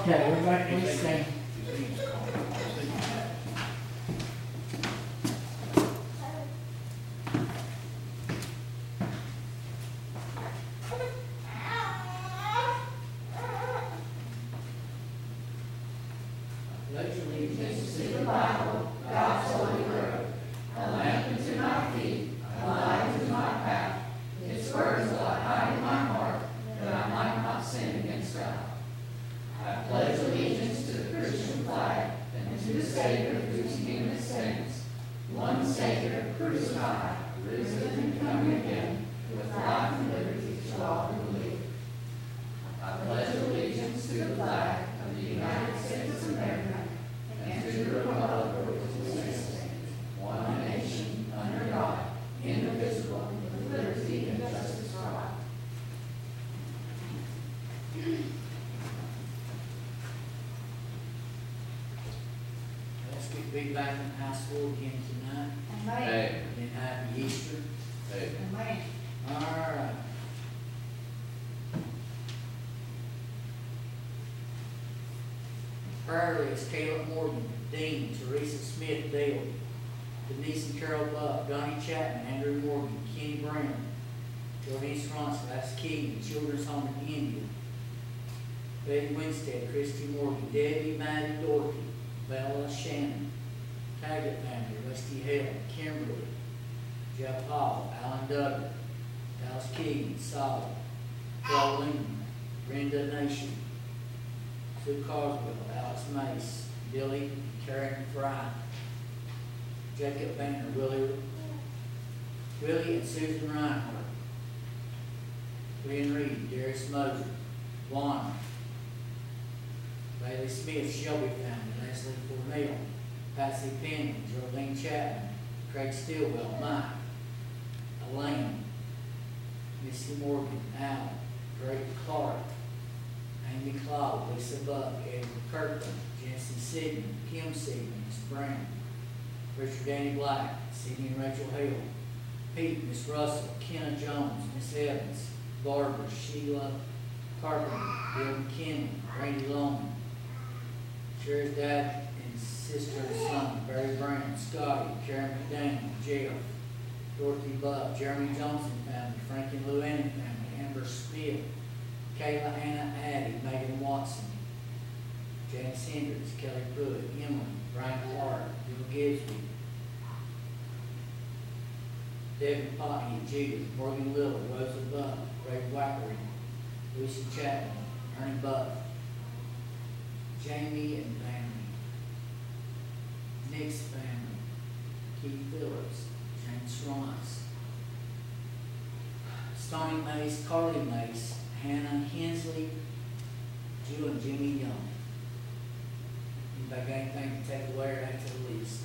Okay, everybody please stand. Let's get be back in high school again tonight. Hey. And happy Easter. Hey. All right. Prayer list: Caleb Morgan, Dean, Teresa Smith, Dale, Denise and Carol Buck, Donnie Chapman, Andrew Morgan, Kenny Brown, Jordine Sronson, that's Keegan, Children's Home in India, Betty Winstead, Christy Morgan, Debbie, Maddie, Dorothy, Bella, Shannon, Taggart family, Rusty Hale, Kimberly, Jeff Hall, Alan Duggar, Dallas Keegan, Solid, Paul Lehman, Brenda Nation, Sue Carswell, Alex Mace, Billy, Karen Fry, Jacob Banner, Willie and Susan Reinhardt, Glenn Reed, Darius Moser, Juan, Bailey Smith, Shelby family, Leslie Cornell, Patsy Penman, Geraldine Chapman, Craig Stillwell, Mike, Elaine, Missy Morgan, Alan, Greg Clark, Amy Claude, Lisa Buck, Edward Kirkland, Jensen Sidney, Kim Sidney, Miss Brown, Richard Danny Black, Sidney and Rachel Hale, Pete, Miss Russell, Kenna Jones, Miss Evans, Barbara, Sheila Carpenter, Bill McKinley, Randy Longman, Sherry's dad and sister and son, Barry Brown, Scotty, Karen McDaniel, Jeff, Dorothy Buck, Jeremy Johnson family, Frank and Lou Annie family, Amber Smith, Kayla Anna Addy, Megan Watson, James Hendricks, Kelly Pruitt, Emily, Brian Clark, Bill Gibbsby, Devin Potney, Judith, Morgan Lillard, Rosa Buck, Ray Wackery, Lucy Chapman, Ernie Buck, Jamie and family, Nick's family, Keith Phillips, James Rice, Stoney Mace, Carly Mace, Hannah Hensley, Jill and Jimmy Young. Anybody got anything to take away or add to the list?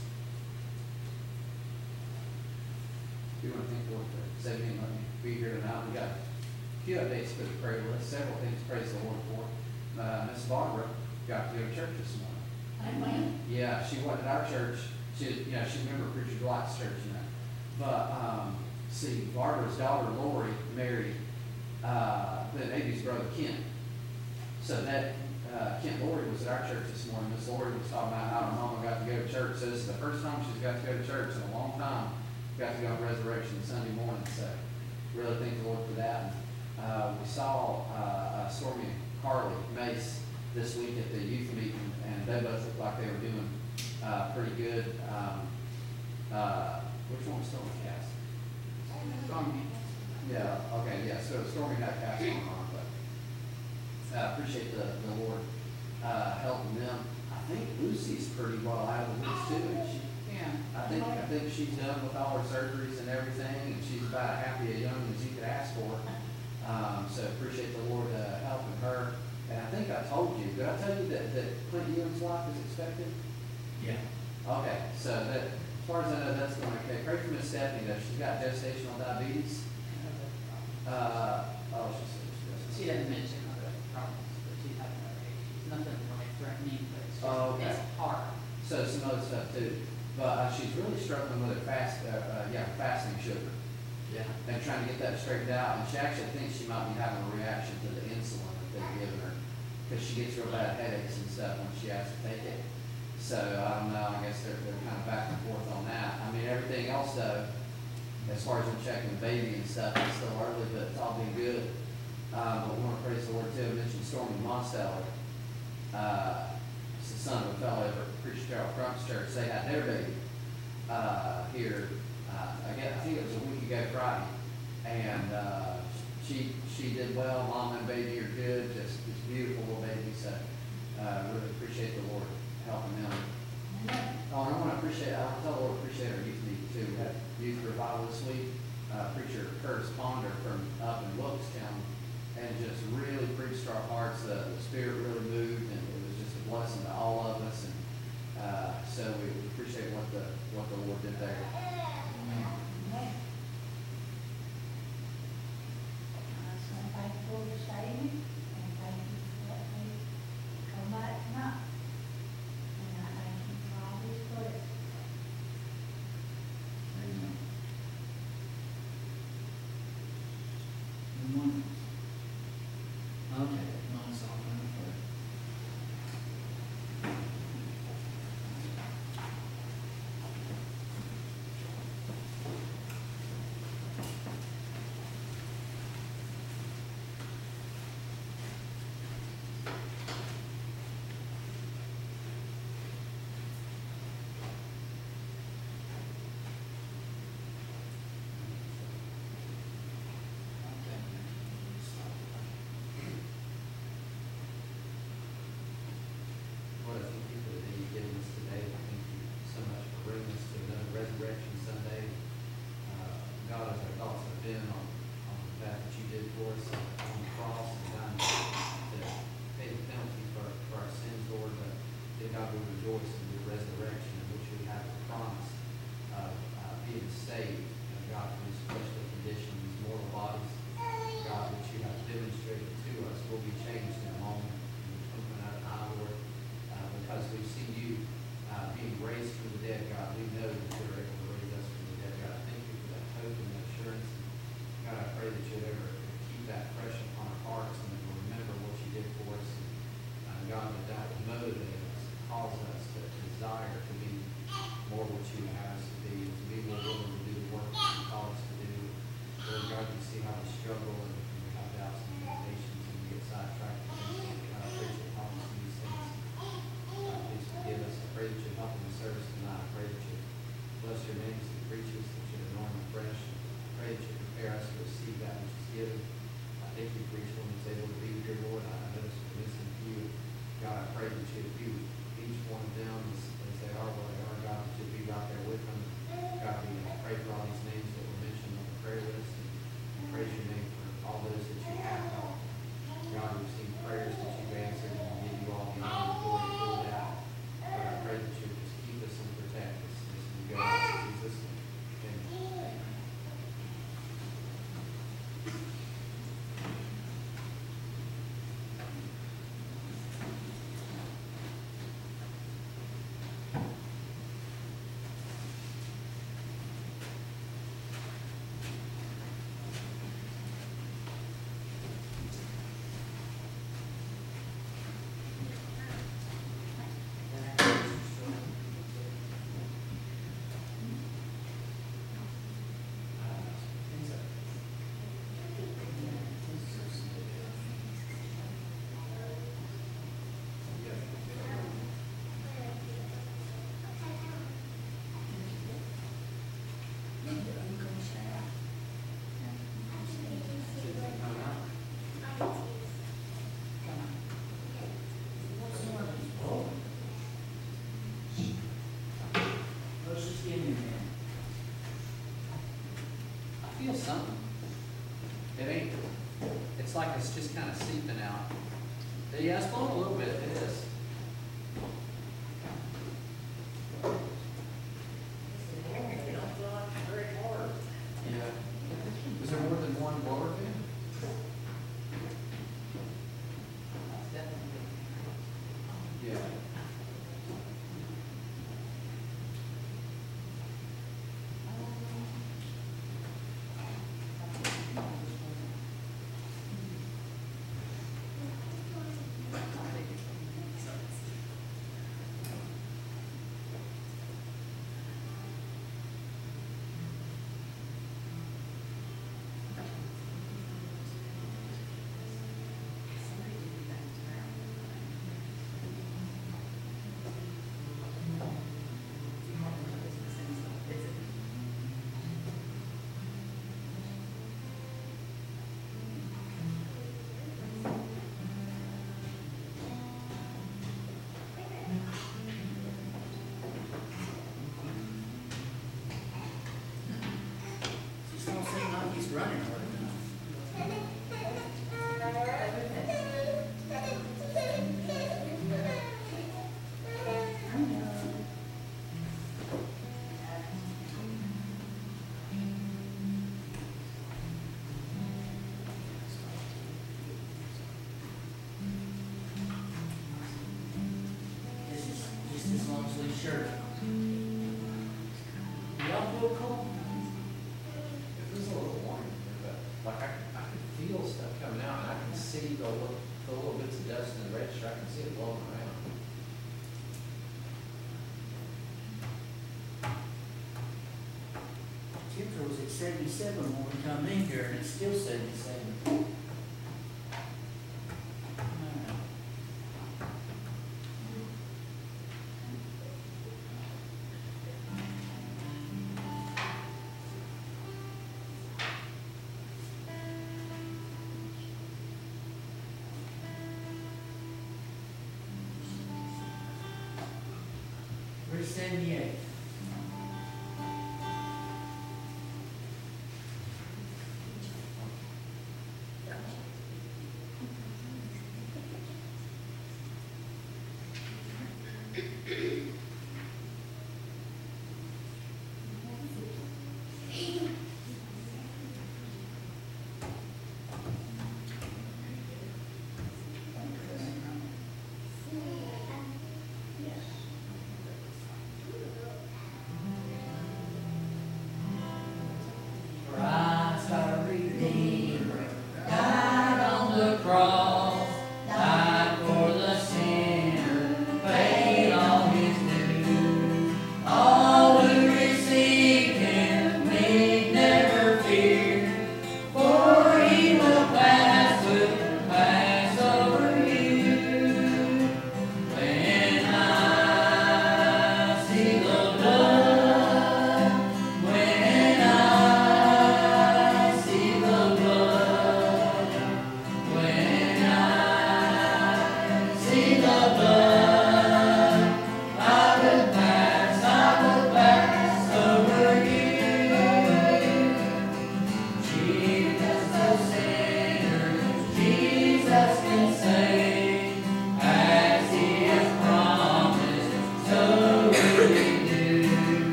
You want to think what the 17 let me be here tonight. We got a few updates for the prayer list, several things to praise the Lord for. Miss Barbara got to go to church this morning. Amen. Yeah, she went to our church. She's a member of Preacher Dwight's church, But see, Barbara's daughter Lori married the baby's brother Kent. So that Kent Lori was at our church this morning. Miss Lori was talking about how her mama got to go to church. So this is the first time she's got to go to church in a long time. Got to go on Resurrection Sunday morning. So really thank the Lord for that. We saw Stormy and Carly Mace this week at the youth meeting, and they both looked like they were doing pretty good. Which one was Stormy cast? Stormy. Yeah, okay, yeah, so Stormy got cast on, but appreciate the Lord helping them. I think Lucy's pretty well out of the woods too, isn't she? Yeah. I think she's done with all her surgeries and everything, and she's about happy as young as you could ask for. So appreciate the Lord helping her. And I think I told you, did I tell you that Clint Ewan's wife is expected? Yeah. Okay, so that, as far as I know, that's going okay. Pray for Miss Stephanie though. She's got gestational diabetes. She doesn't mention other problems, but she's having nothing really threatening, but it's, Oh, okay. it's hard. So some other stuff too. But she's really struggling with her fasting sugar. Yeah. And trying to get that straightened out. And she actually thinks she might be having a reaction to the insulin that they've given her. because she gets real bad headaches and stuff when she has to take it. So, I don't know, I guess they're kind of back and forth on that. I mean, everything else though, as far as them checking the baby and stuff, it's still early, but it's all been good. But we want to praise the Lord too. I mentioned Stormy Monsteller. It's the son of a fellow over at Preacher Carol Crump's church. They had their baby, here, I think it was a week ago Friday. And, she did well. Mom and baby are good. Just beautiful little baby. So, really appreciate the Lord helping them. Oh, and I want to tell the Lord appreciate our youth meeting too. We had youth revival this week. Preacher Curtis Ponder from up in Wilkstown, and just really preached to our hearts. The Spirit really moved, and it was just a blessing to all of us. And so we appreciate what the Lord did there. So thankful to save me, and thank you for letting me come back tonight. And I thank you for all these blessings. Amen. Anyone else? Okay, mine's all in the prayer. Lord, I thank you for the day you've given us today. I thank you so much for bringing us to another Resurrection Sunday. God, as our thoughts have been on that you did for us on the cross and dying to pay the penalty for our sins, Lord, that God will rejoice in your resurrection, in which we have the promise of being saved. God, from these fleshly condition, these mortal bodies, God, which you have demonstrated to us, will be changed in a moment, in the twinkling of an eye, Lord. Because we've seen you being raised from the dead, God, we know that you're able to raise us from the dead, God. I thank you for that hope and that assurance. God, I pray that you'll ever keep that fresh upon our hearts and that we'll remember what you did for us. And God, that will motivate us, cause us to desire to be more what you have us to be more willing to do the work that you call us to do. Lord God, you see how we struggle and we have doubts and limitations and we get sidetracked. God, I pray that you'll help us in these things. God, please forgive us. I pray that you help in the service tonight. I pray that you bless your name as we preach us, that you anoint them fresh. I pray that you prepare us to receive that which is given. I thank you for each one that's able to be here, Lord. I know this is listening to you. God, I pray that you be with each one of them as they are where they are, God, that you'll be right there with them. God, we pray for all these names that were mentioned on the prayer list, and praise your name for all those that you have helped. God, we've seen prayers that you've answered, and we give you all the honor and glory for that. God, I pray that you just keep us and protect us as we go. In Jesus' name. Amen. Let's just give me a minute. I feel something. It ain't, it's like it's just kind of seeping out. Yeah, it's blowing a little bit, it is. Yeah. Is there more than one blower fan? That's definitely. Yeah. Thank you. running all the time. I know. This is just this long sleeve shirt. Y'all feel cold? It was a little warm here, but like I could feel stuff coming out, and I can see the little bits of dust in the register, I can see it blowing around. Temperature was at 77 when we come in here, and it's still 77. Three 78.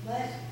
Bless you.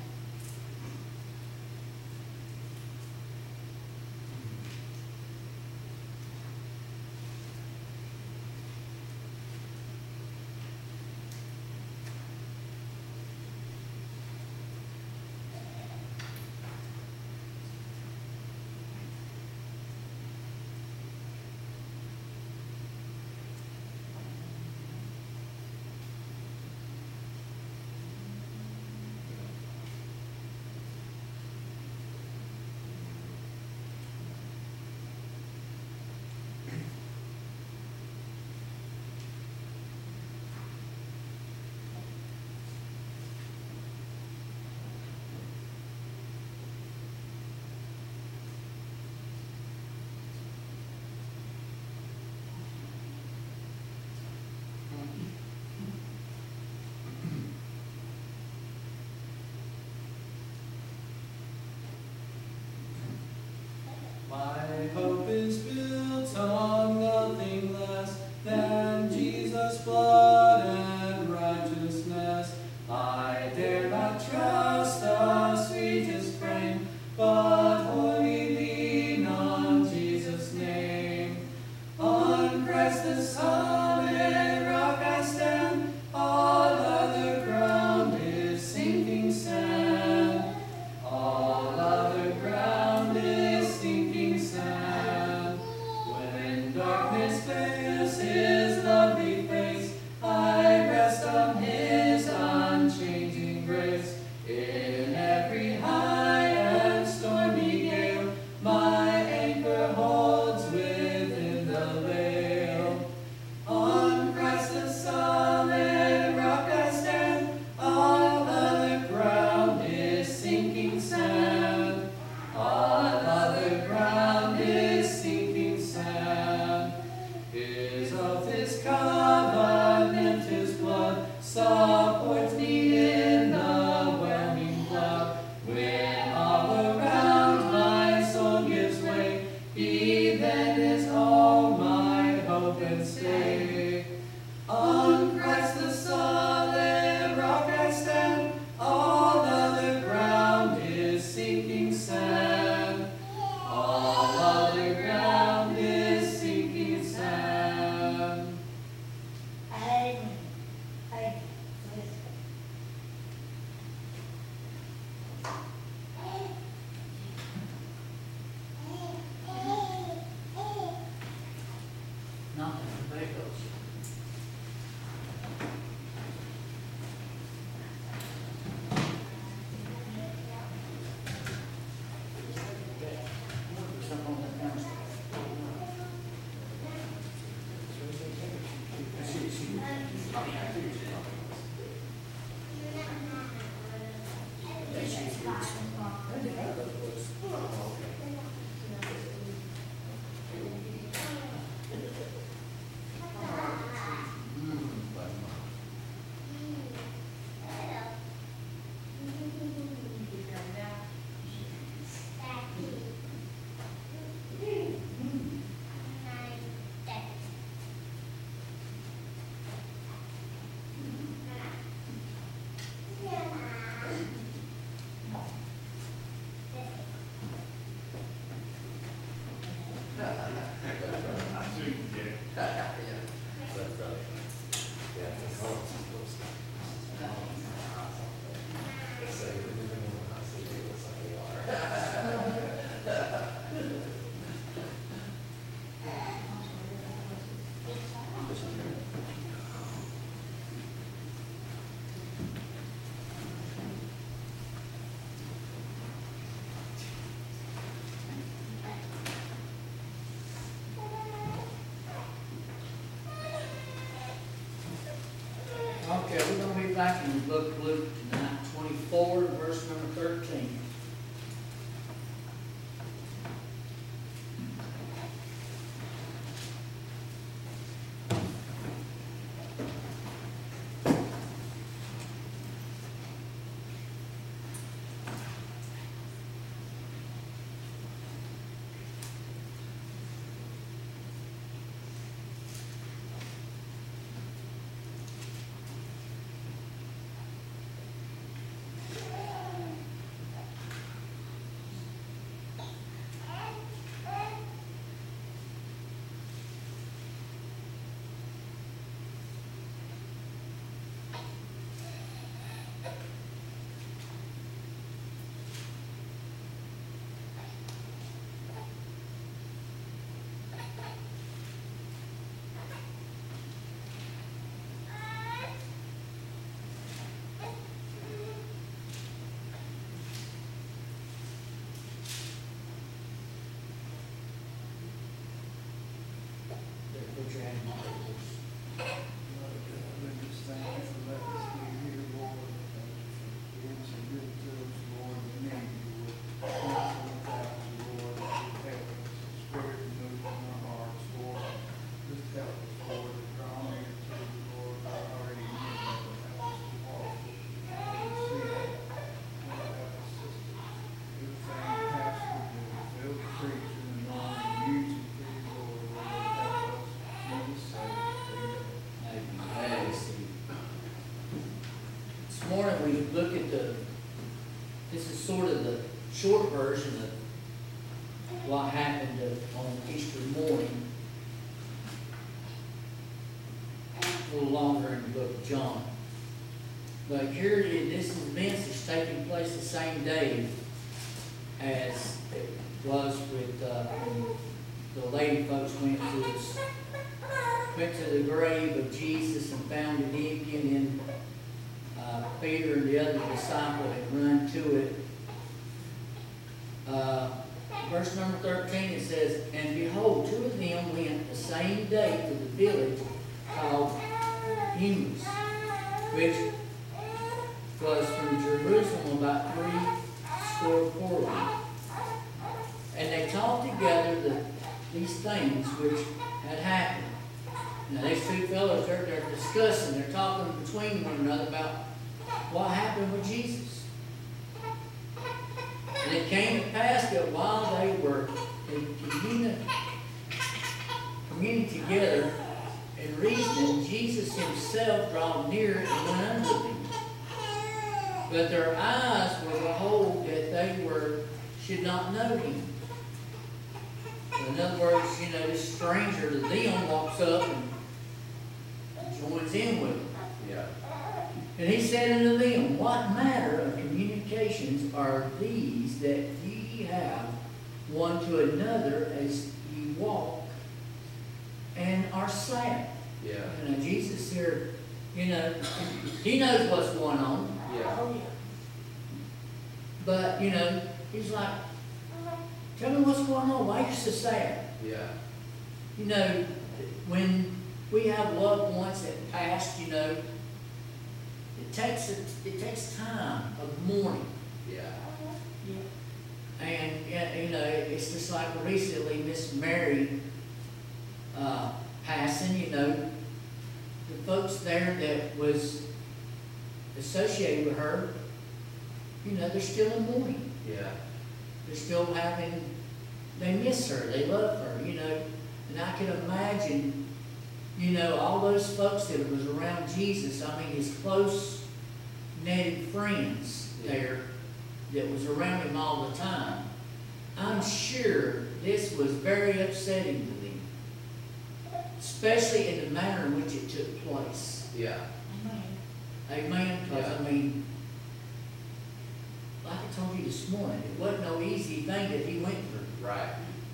My hope is built on nothing less than Jesus' blood and righteousness. I dare not trust the sweetest frame, but wholly lean on Jesus' name. On Christ the solid rock I stand, all other ground is sinking sand. All other ground is sinking sand. When darkness veils his lovely face, I rest on his unchanging grace. In every high and stormy gale, my anchor holds within the veil. On Christ the solid rock I stand, all other ground is sinking sand. All other ground is sinking sand. His oath, his covenant, his blood supports me in the whelming flood. When all around my soul gives way, he then is all my hope and stay. On Christ the solid rock I stand, all other ground is sinking sand. All other ground is sinking sand. Amen. Thank you. Bless you. Nothing for Pecos. Something on that kind of stuff. Okay, we're gonna be back in the book of Luke tonight, 24, verse number 13. short version of what happened on Easter morning. A little longer in the book of John. But here it is, this event is taking place the same day as it was with when the lady folks went to the grave of Jesus and found it empty, and then Peter and the other disciple had run to it. Verse number 13, it says, "And behold, two of them went the same day to the village called Emmaus, which was from Jerusalem about 80 furlongs. And they talked together these things which had happened." Now these two fellows, they're discussing, they're talking between one another about what happened with Jesus. And it came to pass that while they were communing together and reasoning, Jesus himself drawed near and went unto them. But their eyes were behold that they should not know him. In other words, this stranger to them walks up and joins in with them. Yeah. And he said unto them, "What manner of communications are these that ye have one to another as ye walk and are sad?" Yeah. Jesus here, he knows what's going on. Yeah. But, he's like, "Tell me what's going on. Why are you so sad?" Yeah. When we have loved ones that passed, it takes time of mourning. Yeah. And, it's just like recently Miss Mary passing, the folks there that was associated with her, they're still in mourning. Yeah. They're still they miss her, they love her, and I can imagine, all those folks that was around Jesus, his close-knitted friends there that was around him all the time. I'm sure this was very upsetting to them, especially in the manner in which it took place. Yeah. Amen? Because, Yeah. like I told you this morning, it wasn't no easy thing that he went through. Right.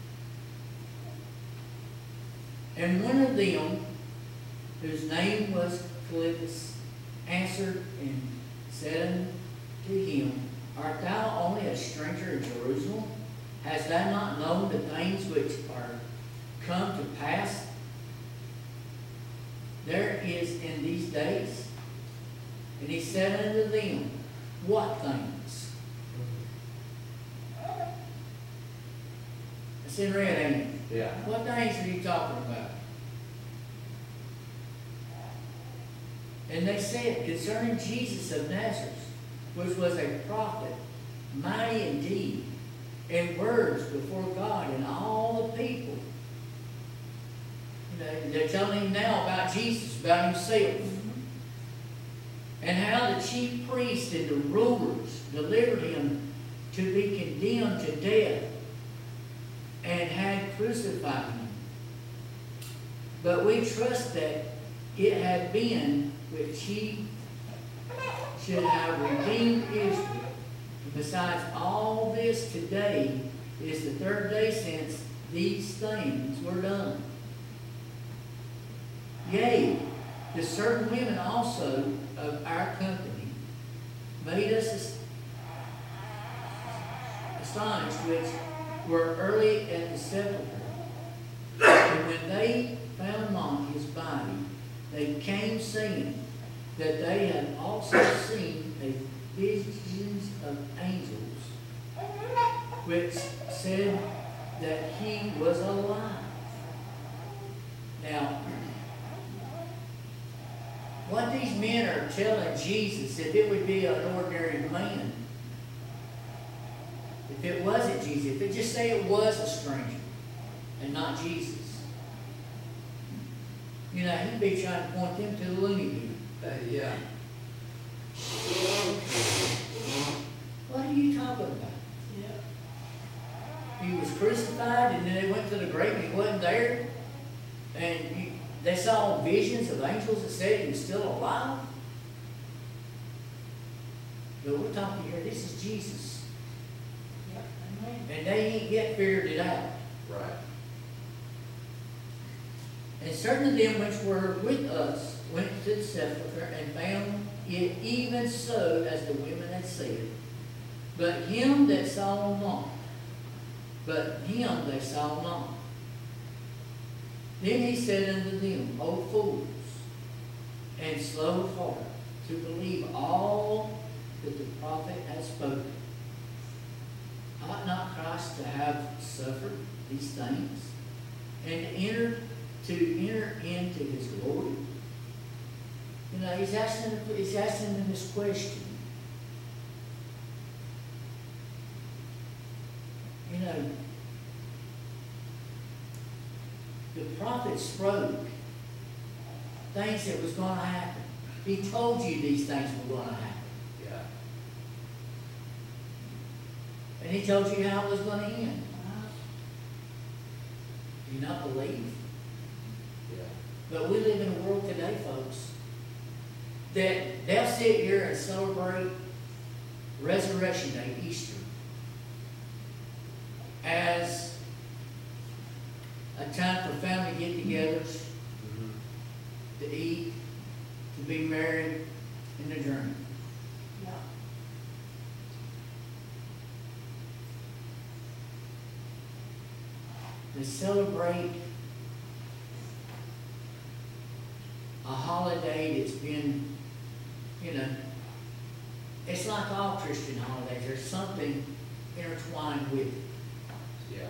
And one of them, whose name was Cleopas, answered and said unto him, "Art thou only a stranger in Jerusalem? Hast thou not known the things which are come to pass there is in these days?" And he said unto them, "What things?" It's in red, ain't it? Yeah. What things are you talking about? And they said, "Concerning Jesus of Nazareth, which was a prophet, mighty in deed, and words before God and all the people." They're telling him now about Jesus, about himself. And how the chief priests and the rulers delivered him to be condemned to death and had crucified him. But we trust that it had been which he should have redeemed Israel. Besides all this, today is the third day since these things were done. Yea, the certain women also of our company made us astonished, which were early at the sepulchre. And when they found not his body, they came saying that they had also seen a visions of angels, which said that he was alive. Now, what these men are telling Jesus, if it would be an ordinary man, if it wasn't Jesus, if it just say it was a stranger and not Jesus, he'd be trying to point them to the loony bin. Yeah. What are you talking about? Yeah. he was crucified, and then they went to the grave and he wasn't there. And they saw visions of angels that said he was still alive. But we're talking here, this is Jesus. Yep, amen. And they ain't yet figured it out. Right. And certain of them which were with us went to the sepulchre and found it even so as the women had said. But him they saw not. Then he said unto them, O fools, and slow of heart, to believe all that the prophet hath spoken. Ought not Christ to have suffered these things, and enter into his glory? You know, he's asking them this question. You know, the prophet spoke things that was going to happen. He told you these things were going to happen. Yeah. And he told you how it was going to end. Uh-huh. Do you not believe? Yeah. But we live in a world today, folks, that they'll sit here and celebrate Resurrection Day, Easter, as a time for family get-togethers, Mm-hmm. to eat, to be married, and to drink. Yeah. To celebrate a holiday that's been, you know, it's like all Christian holidays. There's something intertwined with it. Yeah.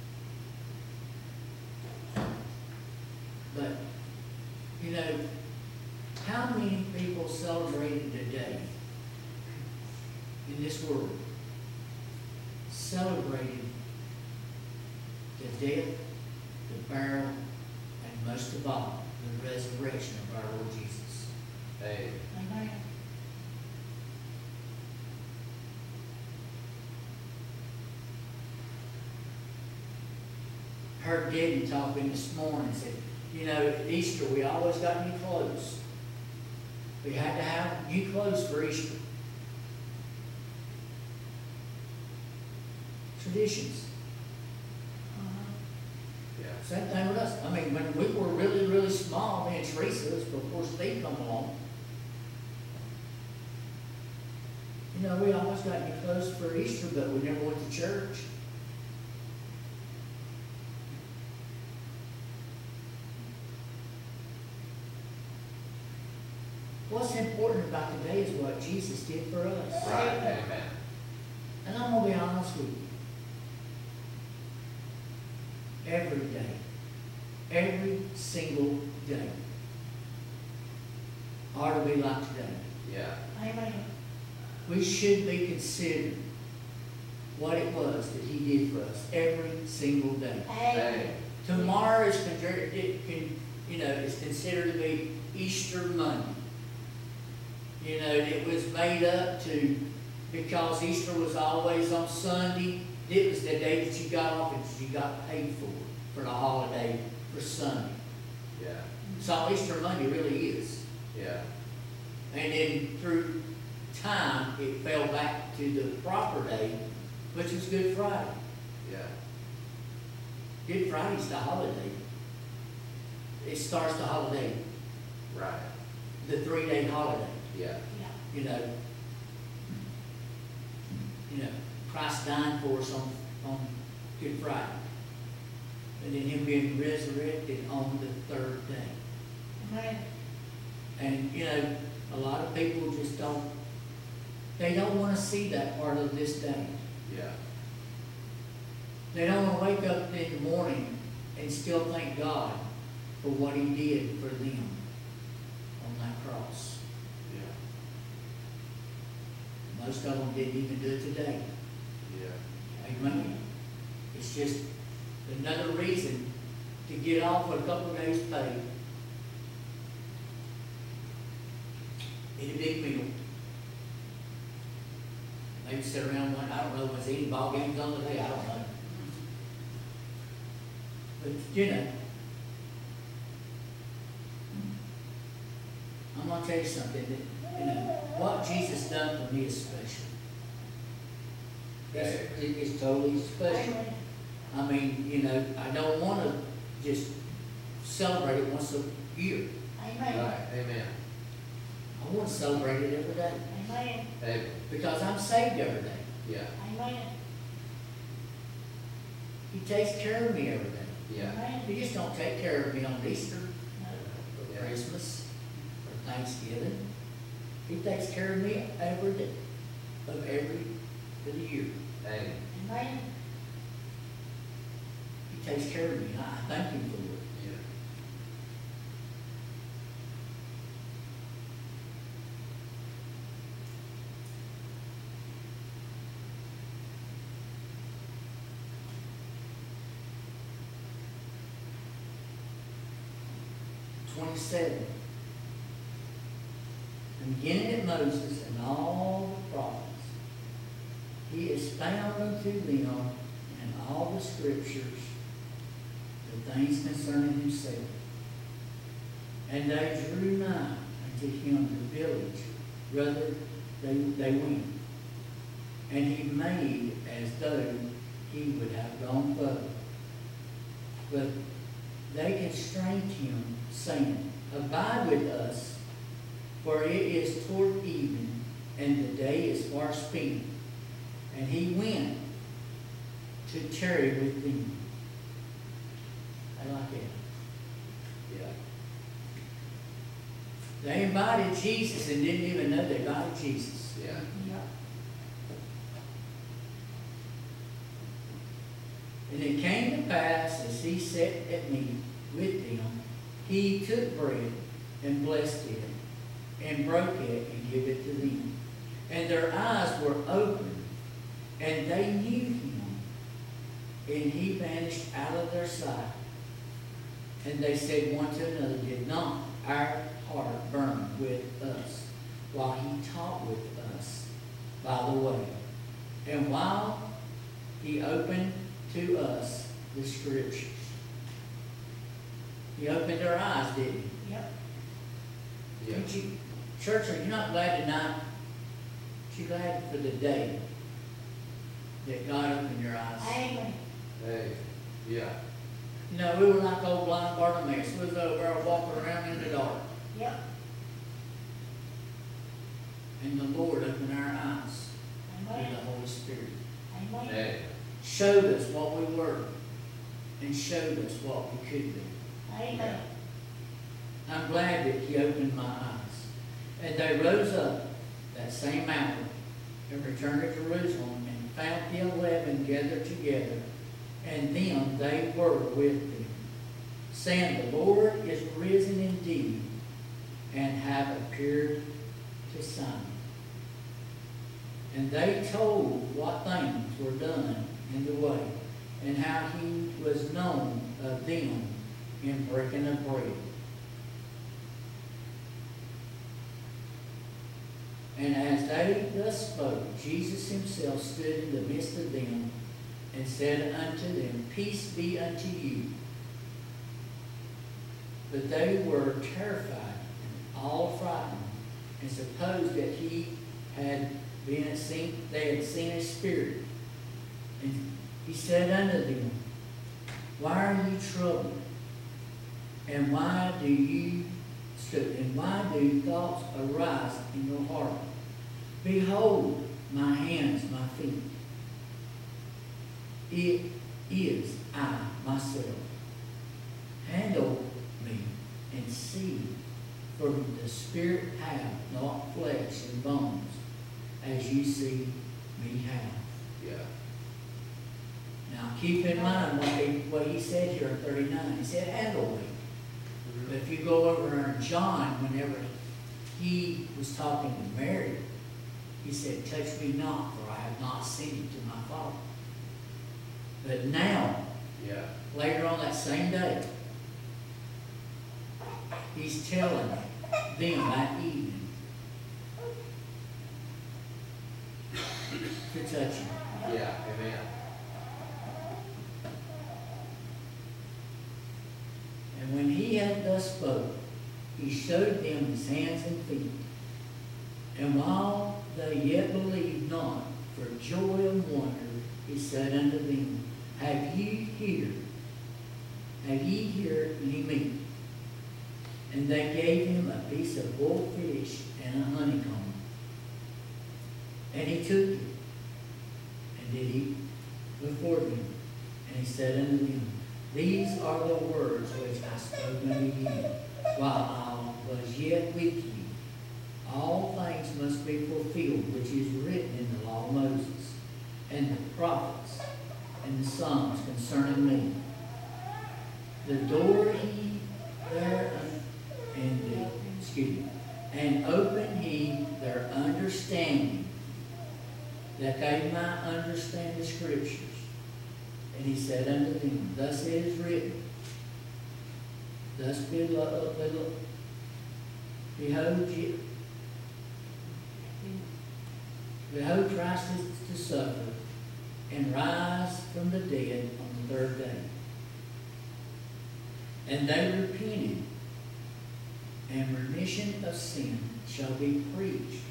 But, you know, how many people celebrated today in this world? Celebrated the death, the burial, and most of all, the resurrection of our Lord Jesus. Hey. Amen. Heard Debbie talking this morning, said, you know, at Easter we always got new clothes. We had to have new clothes for Easter. Traditions. Uh-huh. Yeah. Same thing with us. I mean, when we were really, really small, me and Teresa, was before Steve come along. You know, we always got new clothes for Easter, but we never went to church. What's important about today is what Jesus did for us. Right. Amen. And I'm going to be honest with you. Every day, every single day, ought to be like today. Yeah. Amen. We should be considering what it was that He did for us every single day. Amen. Tomorrow is is considered to be Easter Monday. You know, it was made up because Easter was always on Sunday. It was the day that you got off and you got paid for the holiday for Sunday. Yeah. So Easter Monday really is. Yeah. And then through time, it fell back to the proper day, which was Good Friday. Yeah. Good Friday's the holiday. It starts the holiday, Right. the 3-day holiday. Yeah. Yeah. You know, Christ dying for us on Good Friday. And then Him being resurrected on the 3rd day. Amen. And, you know, a lot of people just they don't want to see that part of this day. Yeah. They don't want to wake up in the morning and still thank God for what He did for them on that cross. Yeah. Most of them didn't even do it today. Yeah. Amen. It's just another reason to get off with a couple of days' pay, eat a big meal, maybe sit around one, I don't know, was any ball games on today? I don't know. But, you know, I'm gonna tell you something, that, you know, what Jesus done for me is special. It's totally special. Amen. I mean, you know, I don't wanna just celebrate it once a year. Amen. Right, amen. I wanna celebrate it every day, Amen. Amen. because I'm saved every day. Yeah, Amen. He takes care of me every day. yeah. Amen. He just don't take care of me on Easter, No. or Yeah. Christmas, or Thanksgiving. He takes care of me every day, of every year. Amen. Amen. He takes care of me, and I thank him for it. Yeah. .27. And beginning at Moses and all the prophets, he expounded unto them in all the scriptures the things concerning himself. And they drew nigh unto him the village, rather they went. And he made as though he would have gone further. But they constrained him, saying, Abide with us, for it is toward evening, and the day is far spent. And he went to tarry with them. I like that. Yeah. They invited Jesus and didn't even know they invited Jesus. Yeah. Yeah. And it came to pass, as he sat at meat with them, he took bread and blessed it, and broke it and gave it to them. And their eyes were opened, and they knew him, and he vanished out of their sight. And they said one to another, Did not our heart burn with us while he talked with us by the way, and while he opened to us the scriptures? He opened their eyes, didn't he? Yep. Yeah. Aren't you, church, are you not glad tonight? Aren't you glad for the day that God opened your eyes? Amen. Hey. Yeah. You know, we were like old blind Bartimaeus. We was over there walking around in the dark. Yep. And the Lord opened our eyes through Amen. the Holy Spirit. Amen. Hey. Showed us what we were and showed us what we could be. Amen. I'm glad that he opened my eyes. And they rose up that same hour and returned to Jerusalem and found the 11 gathered together, and them they were with them, saying, The Lord is risen indeed, and have appeared to Simon. And they told what things were done in the way, and how he was known of them in breaking of bread. And as they thus spoke, Jesus himself stood in the midst of them, and said unto them, Peace be unto you. But they were terrified and all frightened, and supposed that he had they had seen a spirit. And he said unto them, Why are you troubled? And why do thoughts arise in your heart? Behold my hands, my feet. It is I myself. Handle me and see, for the spirit hath not flesh and bones, as you see me have. Yeah. Now keep in mind what he said here in 39. He said, handle me. But if you go over in John, whenever he was talking to Mary, he said, touch me not, for I have not seen to my Father. But now, Yeah. later on that same day, he's telling them that evening to touch him. Yeah. Amen. had thus spoke, he showed them his hands and feet. And while they yet believed not, for joy and wonder, he said unto them, Have ye here any meat? And they gave him a piece of boiled fish and a honeycomb. And he took it, and did eat before them. And he said unto them, These are the words which I spoke unto you, while I was yet with you. All things must be fulfilled, which is written in the law of Moses, and the prophets, and the Psalms concerning me. The door he there, and open he their understanding, that they might understand the Scriptures. And he said unto them, Thus it is written, Thus behold, Christ is to suffer, and rise from the dead on the third day. And they repented, and remission of sin shall be preached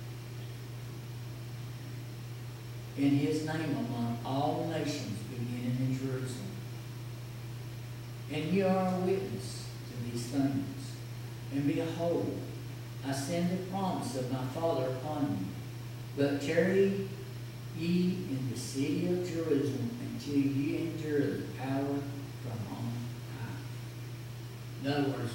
in his name among all nations, beginning in Jerusalem. And ye are a witness to these things. And behold, I send the promise of my Father upon you. But tarry ye in the city of Jerusalem until ye endure the power from on high. In other words,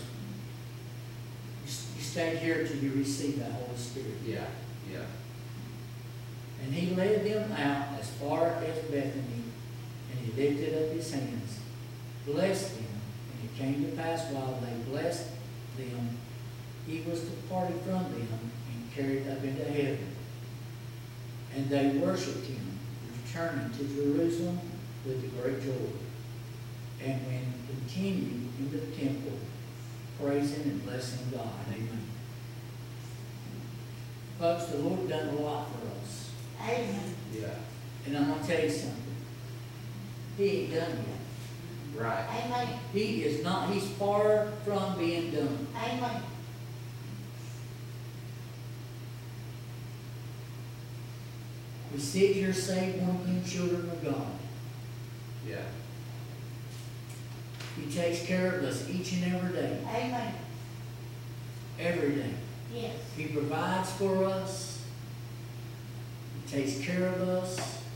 you stay here till you receive the Holy Spirit. Yeah, yeah. And he led them out as far as Bethany, and he lifted up his hands, blessed them. And it came to pass while they blessed them, he was departed from them and carried up into heaven. And they worshipped him, returning to Jerusalem with a great joy. And when continued in the temple, praising and blessing God. Amen. Folks, the Lord done a lot for us. Amen. Yeah. And I'm going to tell you something. He ain't done yet. Right. Amen. He is not, he's far from being done. Amen. We sit here saved, born again children of God. Yeah. He takes care of us each and every day. Amen. Every day. Yes. He provides for us. He takes care of us.